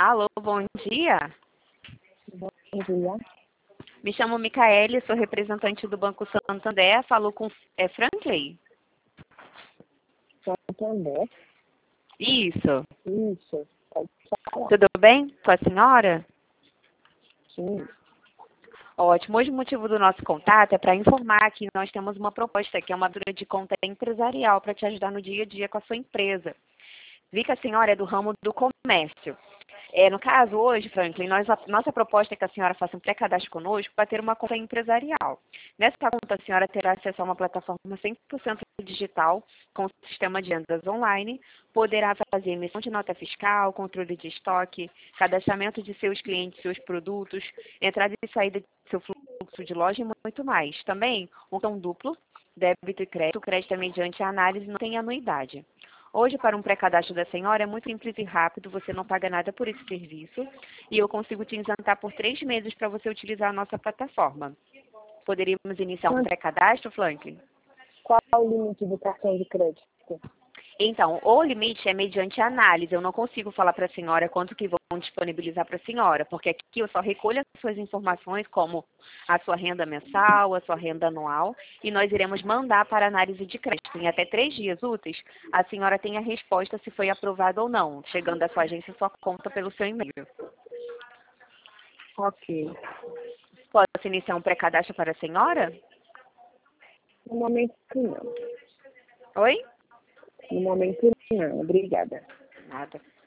Alô, bom dia. Bom dia. Me chamo Micaele, sou representante do Banco Santander. Falo com Franklin? Santander. Isso. Isso. Pode falar. Tudo bem com a senhora? Sim. Ótimo. Hoje o motivo do nosso contato é para informar que nós temos uma proposta, que é uma abertura de conta empresarial para te ajudar no dia a dia com a sua empresa. Vi que a senhora é do ramo do comércio. No caso, hoje, Franklin, nossa proposta é que a senhora faça um pré-cadastro conosco para ter uma conta empresarial. Nessa conta, a senhora terá acesso a uma plataforma 100% digital, com sistema de vendas online, poderá fazer emissão de nota fiscal, controle de estoque, cadastramento de seus clientes, seus produtos, entrada e saída de seu fluxo de loja e muito mais. Também, um cartão duplo, débito e crédito. O crédito é mediante a análise e não tem anuidade. Hoje, para um pré-cadastro da senhora, é muito simples e rápido, você não paga nada por esse serviço e eu consigo te isentar por 3 meses para você utilizar a nossa plataforma. Poderíamos iniciar um pré-cadastro, Franklin? Qual é o limite do cartão de crédito? Então, o limite é mediante análise. Eu não consigo falar para a senhora quanto que vão disponibilizar para a senhora, porque aqui eu só recolho as suas informações, como a sua renda mensal, a sua renda anual, e nós iremos mandar para análise de crédito. Em até 3 dias úteis, a senhora tem a resposta se foi aprovado ou não, chegando à sua agência sua conta pelo seu e-mail. Ok. Posso iniciar um pré-cadastro para a senhora? No momento não. Oi? No momento não. Obrigada. Nada.